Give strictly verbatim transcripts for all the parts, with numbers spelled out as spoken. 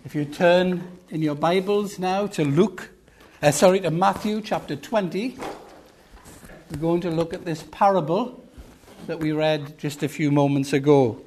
If you turn in your Bibles now to Luke, uh, sorry, to Matthew chapter twenty, we're going to look at this parable that we read just a few moments ago.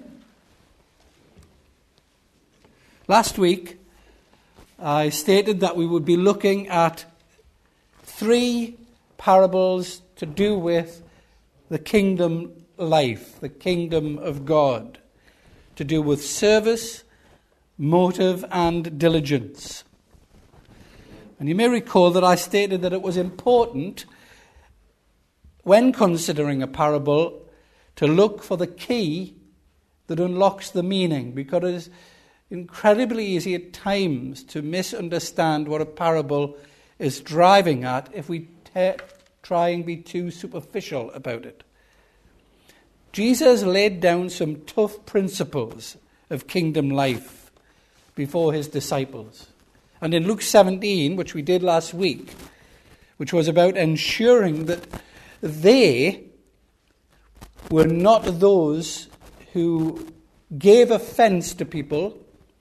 Last week, I stated that we would be looking at three parables to do with the kingdom life, the kingdom of God, to do with service, motive, and diligence. And you may recall that I stated that it was important, when considering a parable, to look for the key that unlocks the meaning, because it is incredibly easy at times to misunderstand what a parable is driving at if we te- try and be too superficial about it. Jesus laid down some tough principles of kingdom life before his disciples. And in Luke seventeen, which we did last week, which was about ensuring that they were not those who gave offense to people,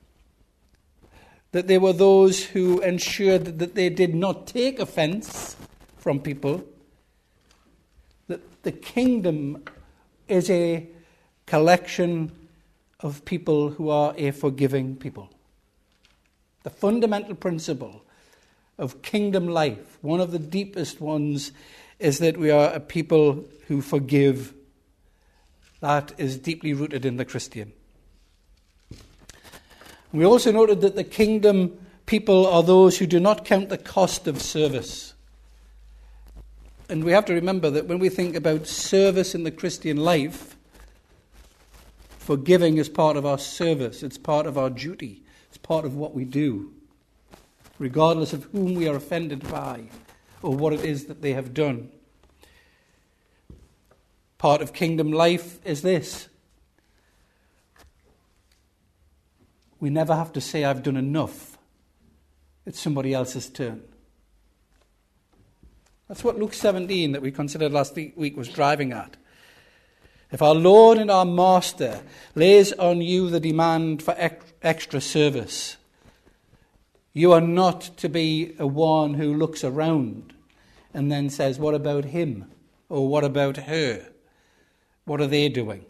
that they were those who ensured that they did not take offense from people, that the kingdom is a collection of people who are a forgiving people. The fundamental principle of kingdom life, one of the deepest ones, is that we are a people who forgive. That is deeply rooted in the Christian. We also noted that the kingdom people are those who do not count the cost of service. And we have to remember that when we think about service in the Christian life, forgiving is part of our service. It's part of our duty. It's part of what we do, regardless of whom we are offended by or what it is that they have done. Part of kingdom life is this: we never have to say, I've done enough. It's somebody else's turn. That's what Luke seventeen, that we considered last week, was driving at. If our Lord and our Master lays on you the demand for extra service, you are not to be a one who looks around and then says, what about him? Or what about her? What are they doing?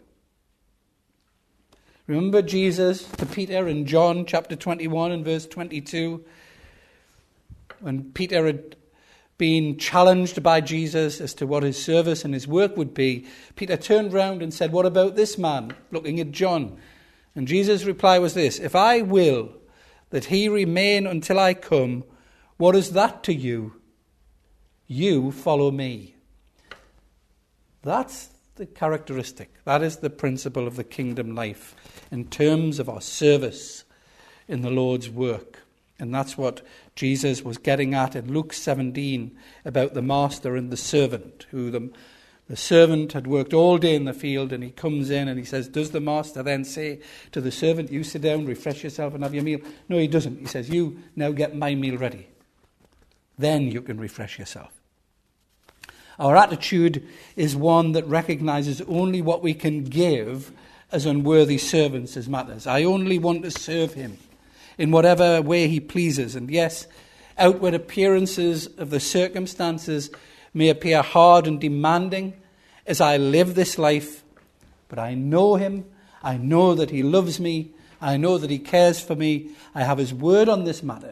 Remember Jesus to Peter in John chapter twenty-one and verse twenty-two, when Peter had been challenged by Jesus as to what his service and his work would be, Peter turned round and said, what about this man? Looking at John. And Jesus' reply was this: if I will that he remain until I come, what is that to you? You follow me. That's the characteristic. That is the principle of the kingdom life in terms of our service in the Lord's work. And that's what Jesus was getting at in Luke seventeen about the master and the servant, who the, the servant had worked all day in the field, and he comes in and he says, does the master then say to the servant, you sit down, refresh yourself and have your meal? No, he doesn't. He says, you now get my meal ready. Then you can refresh yourself. Our attitude is one that recognizes only what we can give as unworthy servants as matters. I only want to serve him in whatever way he pleases. And yes, outward appearances of the circumstances may appear hard and demanding as I live this life, but I know him. I know that he loves me. I know that he cares for me. I have his word on this matter.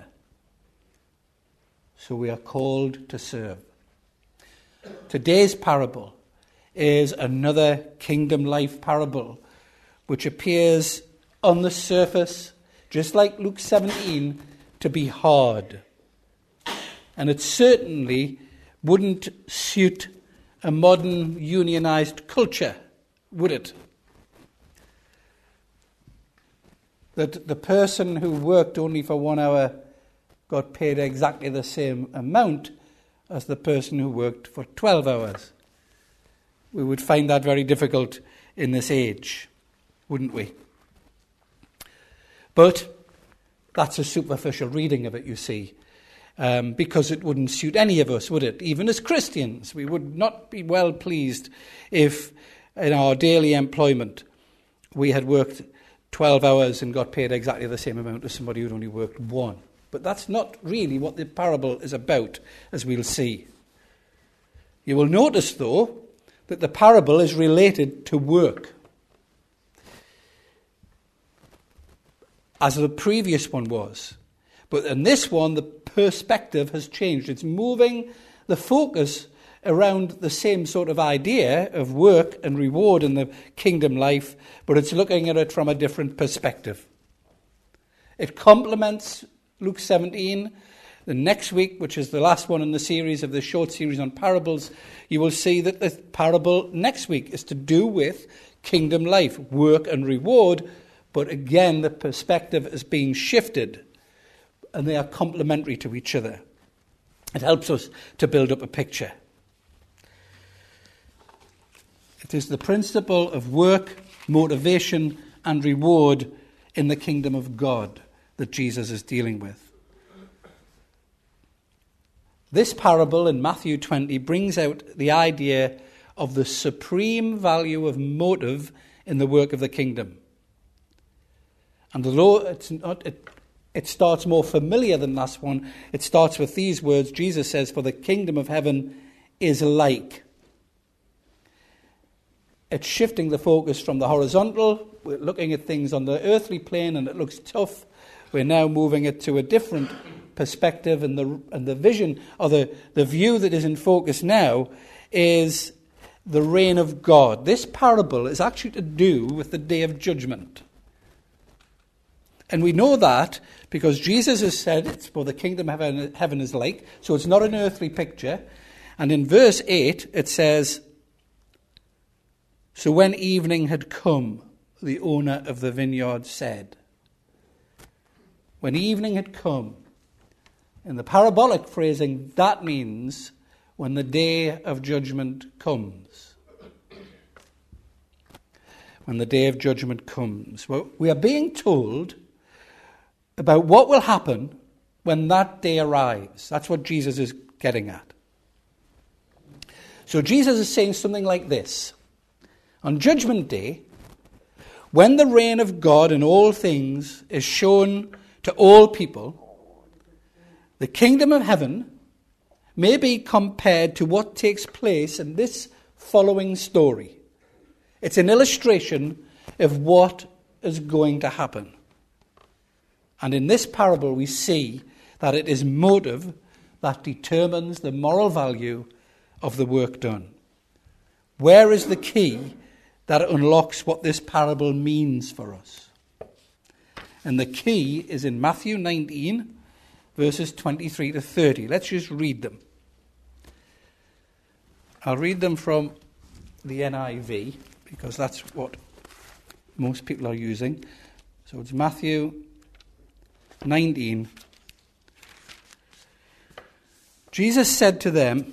So we are called to serve. Today's parable is another kingdom life parable, which appears on the surface, just like Luke seventeen, to be hard. And it certainly wouldn't suit a modern unionized culture, would it? That the person who worked only for one hour got paid exactly the same amount as the person who worked for twelve hours. We would find that very difficult in this age, wouldn't we? But that's a superficial reading of it, you see, um, because it wouldn't suit any of us, would it? Even as Christians, we would not be well pleased if in our daily employment we had worked twelve hours and got paid exactly the same amount as somebody who'd only worked one. But that's not really what the parable is about, as we'll see. You will notice, though, that the parable is related to work, as the previous one was. But in this one, the perspective has changed. It's moving the focus around the same sort of idea of work and reward in the kingdom life, but it's looking at it from a different perspective. It complements Luke seventeen. The next week, which is the last one in the series of the short series on parables, you will see that the parable next week is to do with kingdom life, work and reward, but again the perspective is being shifted and they are complementary to each other. It helps us to build up a picture. It is the principle of work, motivation and reward in the kingdom of God that Jesus is dealing with. This parable in Matthew twenty brings out the idea of the supreme value of motive in the work of the kingdom. And although it's not, it, it starts more familiar than last one, it starts with these words. Jesus says, "For the kingdom of heaven is like." It's shifting the focus from the horizontal. We're looking at things on the earthly plane and it looks tough. We're now moving it to a different perspective, and the and the vision, or the, the view that is in focus now, is the reign of God. This parable is actually to do with the day of judgment. And we know that because Jesus has said it's for the kingdom of heaven, heaven is like, so it's not an earthly picture. And in verse eight it says, "So when evening had come, the owner of the vineyard said." When evening had come, in the parabolic phrasing, that means when the day of judgment comes. When the day of judgment comes. Well, we are being told about what will happen when that day arrives. That's what Jesus is getting at. So Jesus is saying something like this. On Judgment Day, when the reign of God in all things is shown to all people, the kingdom of heaven may be compared to what takes place in this following story. It's an illustration of what is going to happen. And in this parable we see that it is motive that determines the moral value of the work done. Where is the key that unlocks what this parable means for us? And the key is in Matthew nineteen, verses twenty-three to thirty. Let's just read them. I'll read them from the N I V, because that's what most people are using. So it's Matthew nineteen. Jesus said to them,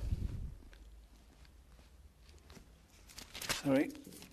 sorry.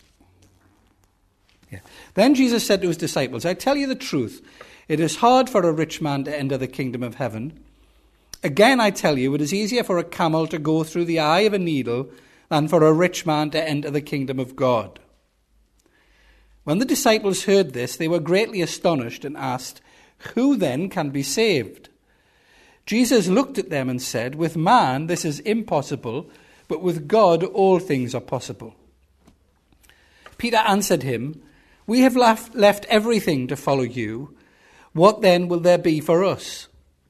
Yeah. Then Jesus said to his disciples, "I tell you the truth, it is hard for a rich man to enter the kingdom of heaven. Again, I tell you, it is easier for a camel to go through the eye of a needle than for a rich man to enter the kingdom of God." When the disciples heard this, they were greatly astonished and asked, "Who then can be saved?" Jesus looked at them and said, "With man this is impossible, but with God all things are possible." Peter answered him, "We have left, left everything to follow you. What then will there be for us?"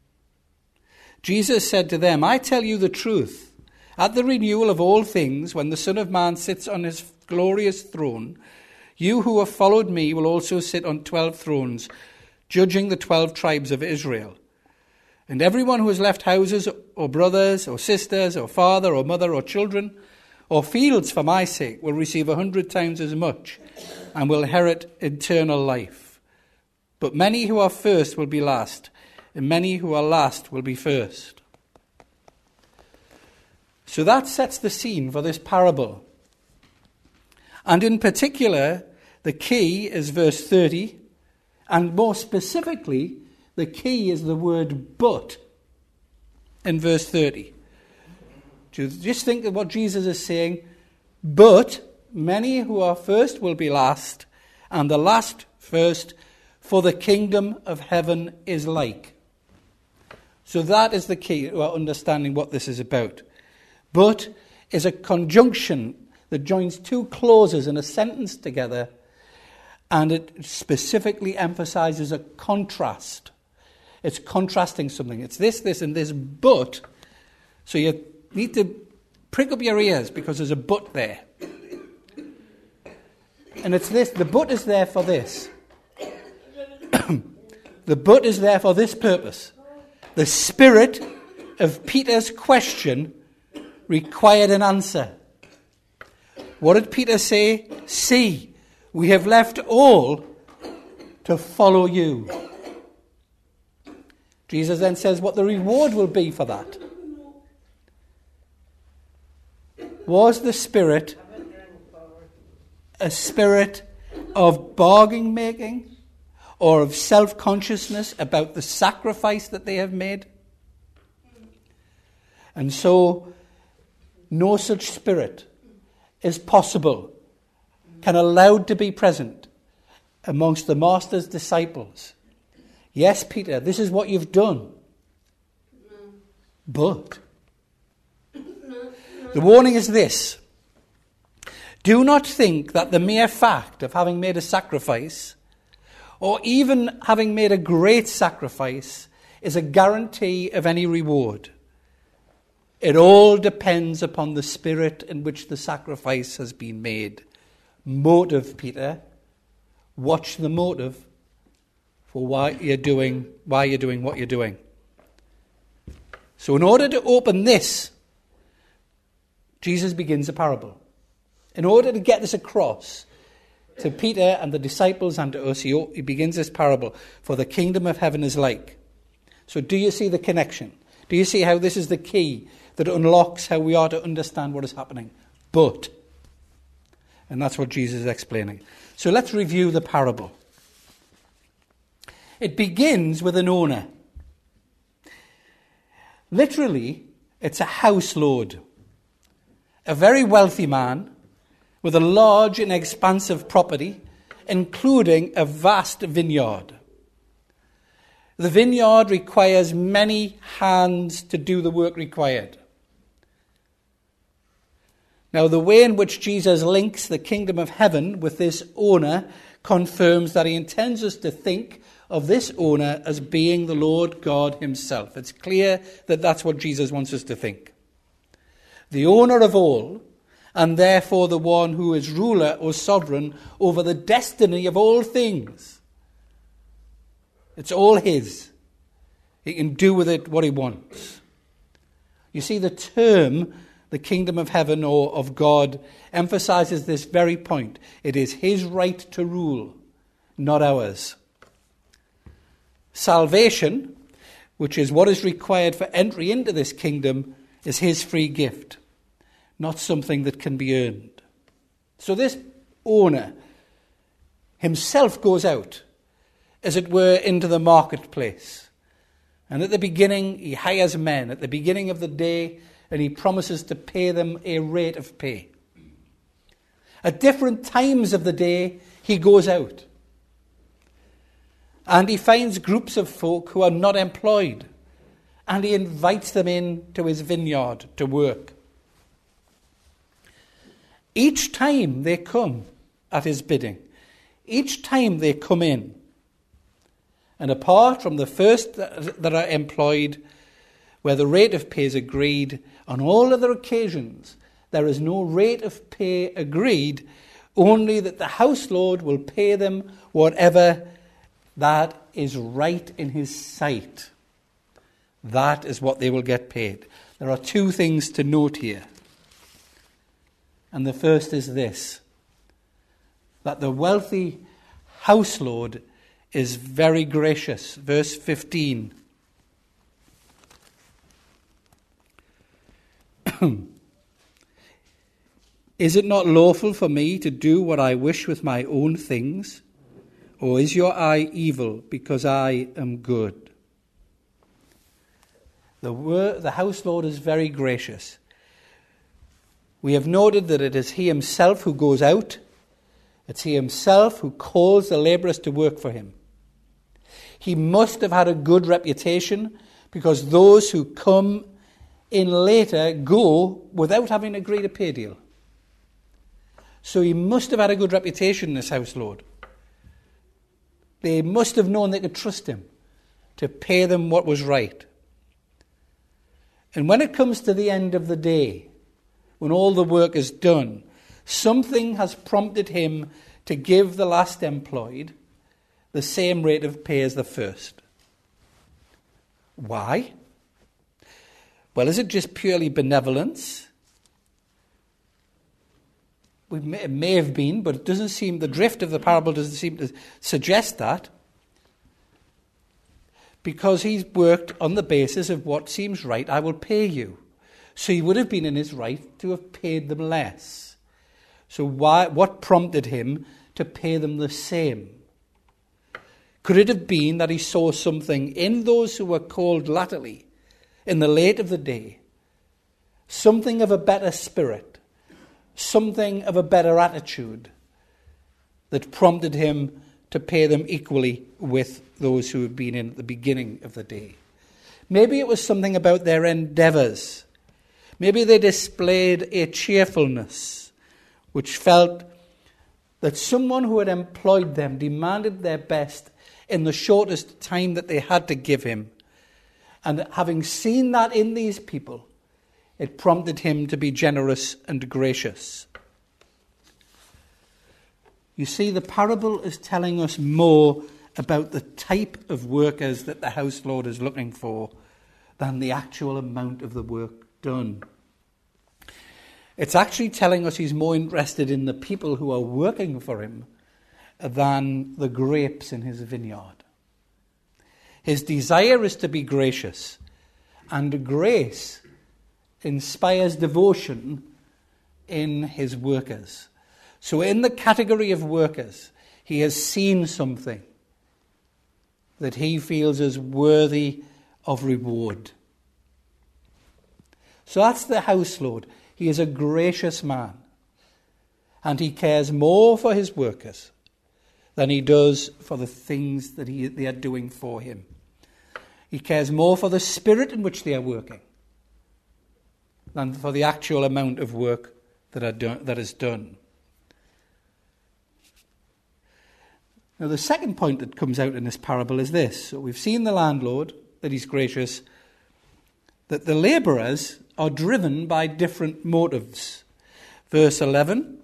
Jesus said to them, "I tell you the truth. At the renewal of all things, when the Son of Man sits on his glorious throne, you who have followed me will also sit on twelve thrones, judging the twelve tribes of Israel. And everyone who has left houses or brothers or sisters or father or mother or children or fields for my sake will receive a hundred times as much and will inherit eternal life. But many who are first will be last, and many who are last will be first." So that sets the scene for this parable. And in particular, the key is verse thirty, and more specifically, the key is the word "but" in verse thirty. Just think of what Jesus is saying. But many who are first will be last, and the last First, for the kingdom of heaven is like. So that is the key to our understanding what this is about. But is a conjunction that joins two clauses in a sentence together, and it specifically emphasizes a contrast. It's contrasting something. It's this, this, and this, but. So you need to prick up your ears because there's a but there. And it's this, the but is there for this. The but is there for this purpose. The spirit of Peter's question required an answer. What did Peter say? See, we have left all to follow you. Jesus then says what the reward will be for that. Was the spirit a spirit of bargain making or of self-consciousness about the sacrifice that they have made? And so no such spirit is possible, can allowed to be present amongst the Master's disciples. Yes, Peter, this is what you've done. But the warning is this. Do not think that the mere fact of having made a sacrifice, or even having made a great sacrifice, is a guarantee of any reward. It all depends upon the spirit in which the sacrifice has been made. Motive, Peter. Watch the motive for why you're doing why you're doing what you're doing. So in order to open this, Jesus begins a parable. In order to get this across to Peter and the disciples and to us, he, he begins this parable. For the kingdom of heaven is like. So do you see the connection? Do you see how this is the key that unlocks how we are to understand what is happening? But, and that's what Jesus is explaining. So let's review the parable. It begins with an owner. Literally, it's a house lord. A very wealthy man with a large and expansive property, including a vast vineyard. The vineyard requires many hands to do the work required. Now, the way in which Jesus links the kingdom of heaven with this owner confirms that he intends us to think of this owner as being the Lord God himself. It's clear that that's what Jesus wants us to think. The owner of all, and therefore the one who is ruler or sovereign over the destiny of all things. It's all his. He can do with it what he wants. You see, the term, the kingdom of heaven or of God, emphasizes this very point. It is his right to rule, not ours. Salvation, which is what is required for entry into this kingdom, is his free gift, not something that can be earned. So this owner himself goes out, as it were, into the marketplace. And at the beginning, he hires men at the beginning of the day, and he promises to pay them a rate of pay. At different times of the day, he goes out. And he finds groups of folk who are not employed, and he invites them in to his vineyard to work. Each time they come at his bidding, each time they come in, and apart from the first that are employed, where the rate of pay is agreed, on all other occasions there is no rate of pay agreed, only that the house lord will pay them whatever that is right in his sight. That is what they will get paid. There are two things to note here. And the first is this, that the wealthy house lord is very gracious. Verse fifteen. Is it not lawful for me to do what I wish with my own things? Or is your eye evil because I am good? The, word, the house lord is very gracious. We have noted that it is he himself who goes out. It's he himself who calls the labourers to work for him. He must have had a good reputation, because those who come in later go without having agreed a pay deal. So he must have had a good reputation, this house lord. They must have known they could trust him to pay them what was right. And when it comes to the end of the day, when all the work is done, something has prompted him to give the last employed the same rate of pay as the first. Why? Well, is it just purely benevolence? We may, it may have been, but it doesn't seem, the drift of the parable doesn't seem to suggest that. Because he's worked on the basis of what seems right, I will pay you. So he would have been in his right to have paid them less. So why? What prompted him to pay them the same? Could it have been that he saw something in those who were called latterly, in the late of the day, something of a better spirit, something of a better attitude, that prompted him to pay them equally with those who had been in at the beginning of the day? Maybe it was something about their endeavours. Maybe they displayed a cheerfulness which felt that someone who had employed them demanded their best in the shortest time that they had to give him. And having seen that in these people, it prompted him to be generous and gracious. You see, the parable is telling us more about the type of workers that the house lord is looking for than the actual amount of the work done. It's actually telling us he's more interested in the people who are working for him than the grapes in his vineyard. His desire is to be gracious, and grace inspires devotion in his workers. So in the category of workers, he has seen something that he feels is worthy of reward. So that's the house lord. He is a gracious man, and he cares more for his workers than he does for the things that he, they are doing for him. He cares more for the spirit in which they are working than for the actual amount of work that, are done, that is done. Now, the second point that comes out in this parable is this. So we've seen the landlord, that he's gracious, that the labourers are driven by different motives. Verse eleven,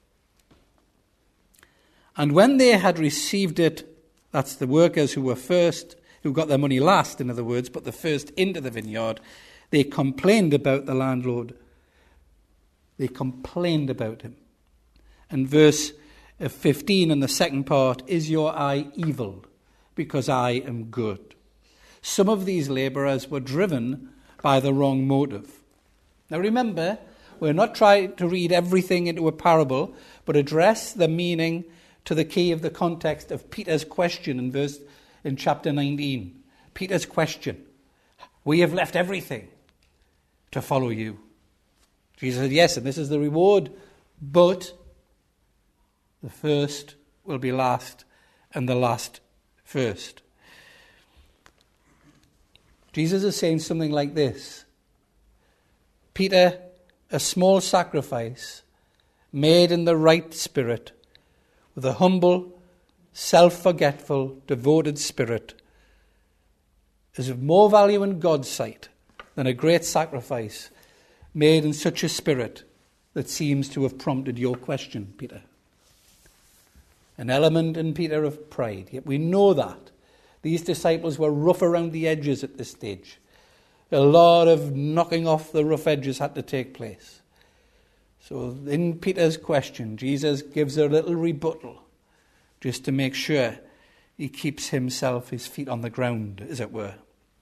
and when they had received it, that's the workers who were first, who got their money last, in other words, but the first into the vineyard, they complained about the landlord. They complained about him. And verse fifteen in the second part, is your eye evil because I am good? Some of these labourers were driven by the wrong motive. Now remember, we're not trying to read everything into a parable, but address the meaning to the key of the context of Peter's question in verse in chapter nineteen. Peter's question, we have left everything to follow you. Jesus said, yes, and this is the reward, but the first will be last and the last first. Jesus is saying something like this. Peter, a small sacrifice made in the right spirit, with a humble, self-forgetful, devoted spirit, is of more value in God's sight than a great sacrifice made in such a spirit that seems to have prompted your question, Peter. An element in Peter of pride. Yet we know that. These disciples were rough around the edges at this stage. A lot of knocking off the rough edges had to take place. So in Peter's question, Jesus gives a little rebuttal just to make sure he keeps himself, his feet on the ground, as it were.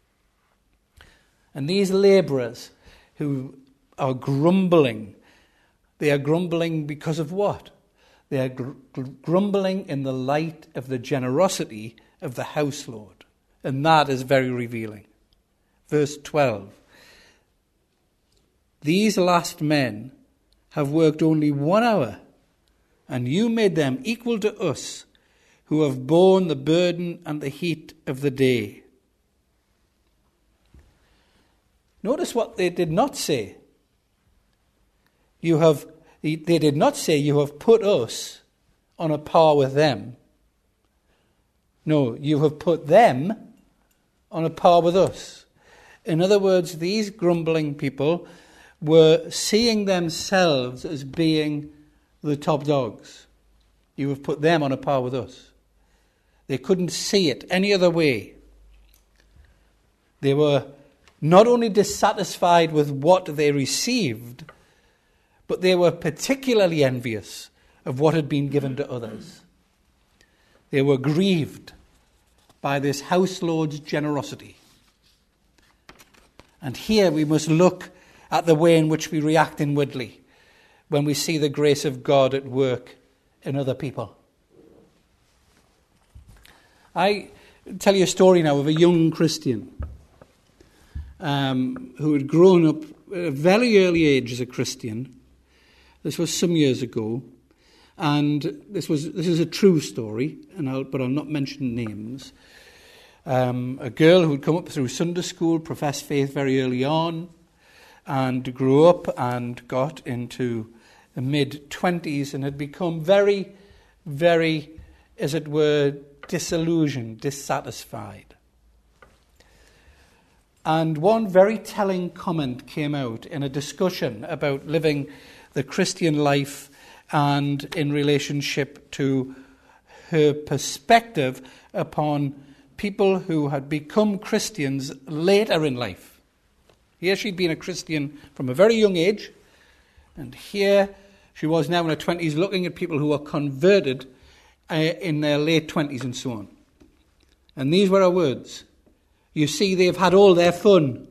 And these labourers who are grumbling, they are grumbling because of what? They are gr- grumbling in the light of the generosity of the house lord. And that is very revealing. Verse twelve. These last men have worked only one hour, and you made them equal to us, who have borne the burden and the heat of the day. Notice what they did not say. You have, they did not say, you have put us on a par with them. No, you have put them on a par with us. In other words, these grumbling people were seeing themselves as being the top dogs. You have put them on a par with us. They couldn't see it any other way. They were not only dissatisfied with what they received, but they were particularly envious of what had been given to others. They were grieved by this house lord's generosity. And here we must look at the way in which we react inwardly when we see the grace of God at work in other people. I tell you a story now of a young Christian um, who had grown up at a very early age as a Christian. This was some years ago, and this was this is a true story, and I'll, but I'll not mention names. Um, a girl who'd come up through Sunday school, professed faith very early on, and grew up and got into the mid-twenties and had become very, very, as it were, disillusioned, dissatisfied. And one very telling comment came out in a discussion about living the Christian life and in relationship to her perspective upon people who had become Christians later in life. Here she'd been a Christian from a very young age, and here she was now in her twenties looking at people who were converted uh, in their late twenties and so on. And these were her words. You see, they've had all their fun.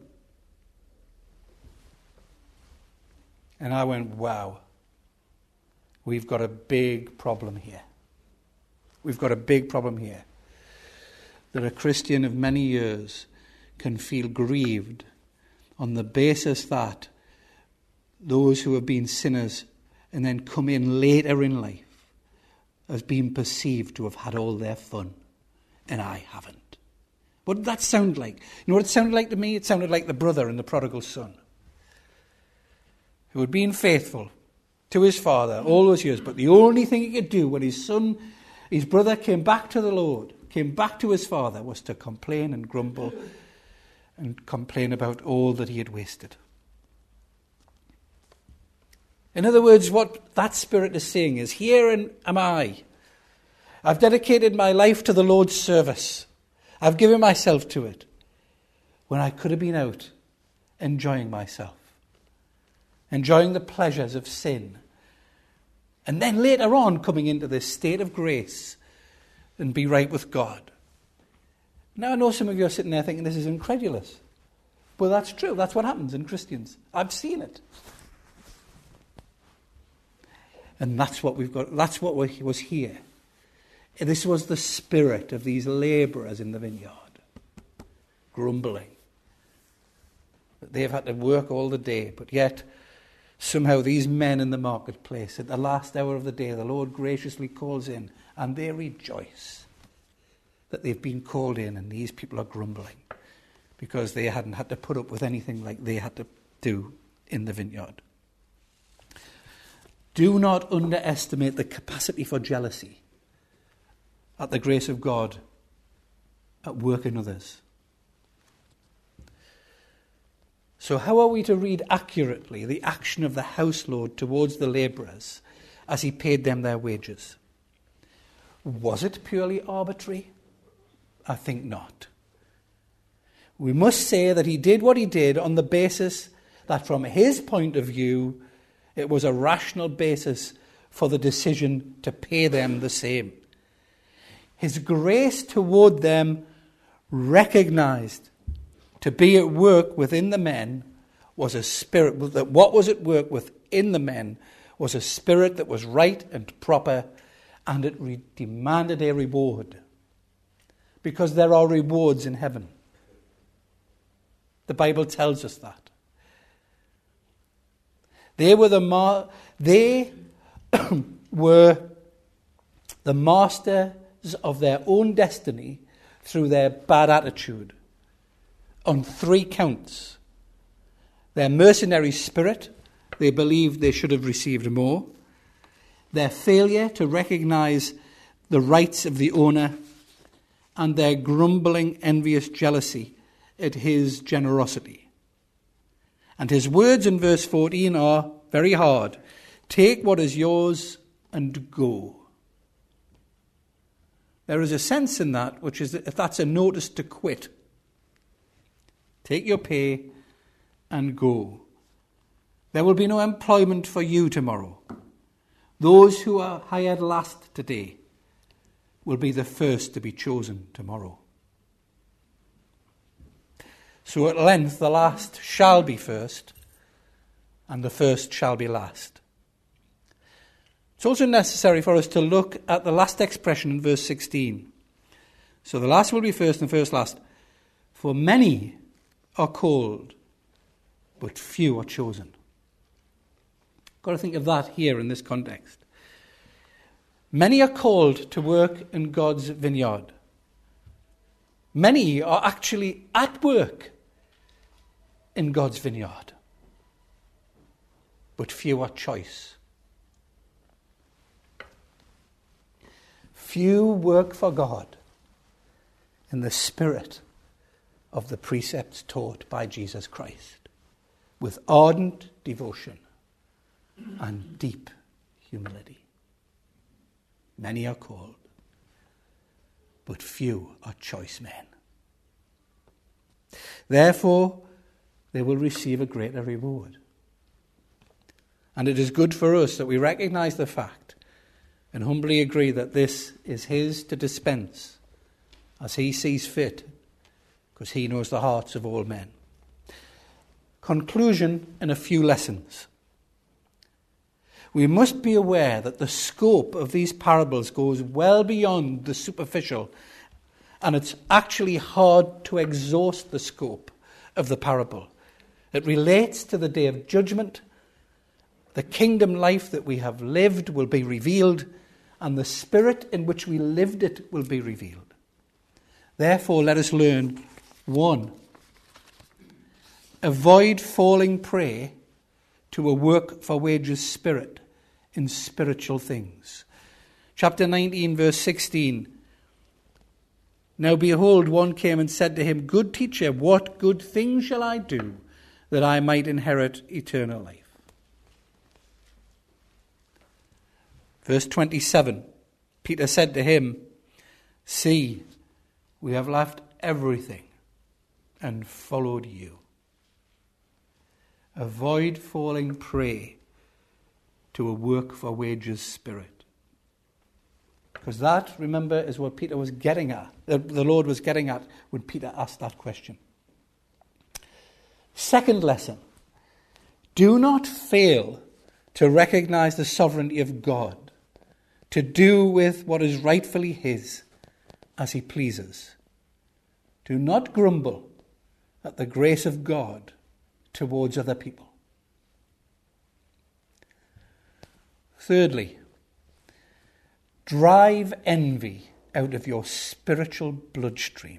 And I went, wow, we've got a big problem here. We've got a big problem here. That a Christian of many years can feel grieved on the basis that those who have been sinners and then come in later in life as being perceived to have had all their fun, and I haven't. What did that sound like? You know what it sounded like to me? It sounded like the brother in the prodigal son, who had been faithful to his father all those years, but the only thing he could do when his son, his brother came back to the Lord, came back to his father, was to complain and grumble and complain about all that he had wasted. In other words, what that spirit is saying is, here am I. I've dedicated my life to the Lord's service. I've given myself to it when I could have been out enjoying myself, enjoying the pleasures of sin, and then later on coming into this state of grace and be right with God. Now I know some of you are sitting there thinking this is incredulous. Well, that's true. That's what happens in Christians. I've seen it. And that's what we've got. That's what was here. This was the spirit of these labourers in the vineyard, grumbling. They've had to work all the day, but yet somehow these men in the marketplace, at the last hour of the day, the Lord graciously calls in, and they rejoice that they've been called in, and these people are grumbling because they hadn't had to put up with anything like they had to do in the vineyard. Do not underestimate the capacity for jealousy at the grace of God at work in others. So how are we to read accurately the action of the house lord towards the labourers as he paid them their wages? Was it purely arbitrary? I think not. We must say that he did what he did on the basis that from his point of view, it was a rational basis for the decision to pay them the same. His grace toward them, recognized to be at work within the men, was a spirit that what was at work within the men was a spirit that was right and proper, and it re- demanded a reward, because there are rewards in heaven. The Bible tells us that. They were the mar- they were the masters of their own destiny through their bad attitude on three counts. Their mercenary spirit, they believed they should have received more. Their failure to recognize the rights of the owner, and their grumbling, envious jealousy at his generosity. And his words in verse fourteen are very hard. Take what is yours and go. There is a sense in that, which is that that's a notice to quit. Take your pay and go. There will be no employment for you tomorrow. Those who are hired last today will be the first to be chosen tomorrow. So at length the last shall be first, and the first shall be last. It's also necessary for us to look at the last expression in verse sixteen. So the last will be first and first last. For many are called, but few are chosen. Got to think of that here in this context. Many are called to work in God's vineyard. Many are actually at work in God's vineyard. But few are choice. Few work for God in the spirit of the precepts taught by Jesus Christ, with ardent devotion and deep humility. Many are called, but few are choice men. Therefore, they will receive a greater reward. And it is good for us that we recognize the fact and humbly agree that this is his to dispense as he sees fit, because he knows the hearts of all men. Conclusion in a few lessons. We must be aware that the scope of these parables goes well beyond the superficial, and it's actually hard to exhaust the scope of the parable. It relates to the day of judgment. The kingdom life that we have lived will be revealed, and the spirit in which we lived it will be revealed. Therefore, let us learn, one, avoid falling prey to a work for wages spirit in spiritual things. Chapter nineteen, verse sixteen. Now behold, one came and said to him, Good teacher, what good thing shall I do that I might inherit eternal life? Verse twenty-seven. Peter said to him, See, we have left everything and followed you. Avoid falling prey to a work for wages spirit. Because that, remember, is what Peter was getting at, the, the Lord was getting at when Peter asked that question. Second lesson, do not fail to recognize the sovereignty of God, to do with what is rightfully his as he pleases. Do not grumble at the grace of God towards other people. Thirdly, drive envy out of your spiritual bloodstream.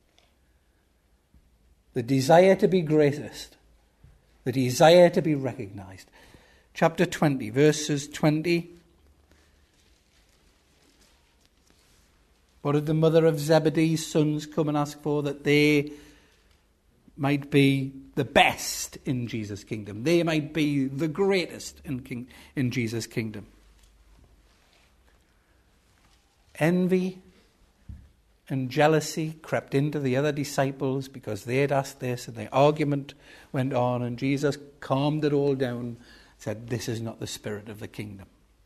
The desire to be greatest, the desire to be recognized. Chapter twenty, verses twenty. What did the mother of Zebedee's sons come and ask for? That they might be the best in Jesus' kingdom. They might be the greatest in, king, in Jesus' kingdom. Envy and jealousy crept into the other disciples because they had asked this, and the argument went on, and Jesus calmed it all down, said, this is not the spirit of the kingdom.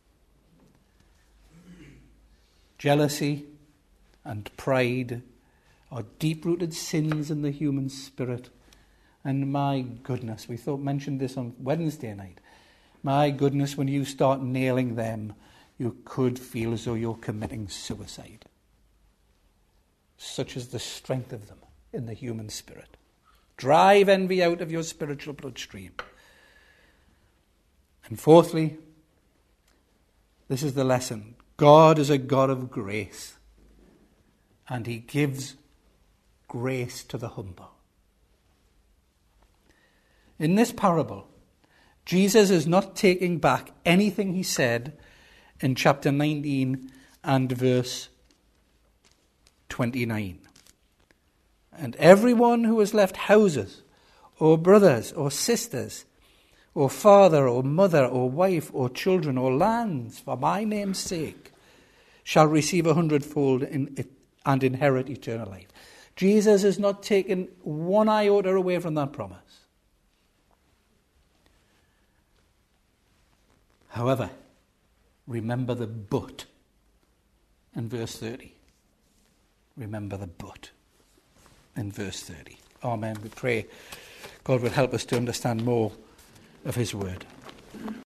Jealousy and pride are deep-rooted sins in the human spirit. And my goodness, we thought mentioned this on Wednesday night. My goodness, when you start nailing them, you could feel as though you're committing suicide. Such is the strength of them in the human spirit. Drive envy out of your spiritual bloodstream. And fourthly, This is the lesson. God is a God of grace, and he gives grace to the humble. In this parable, Jesus is not taking back anything he said in chapter nineteen and verse twenty-nine. And everyone who has left houses, or brothers, or sisters, or father, or mother, or wife, or children, or lands, for my name's sake, shall receive a hundredfold in it, and inherit eternal life. Jesus is not taking one iota away from that promise. However, remember the but in verse thirty. Remember the but in verse thirty. Amen. We pray God will help us to understand more of his word.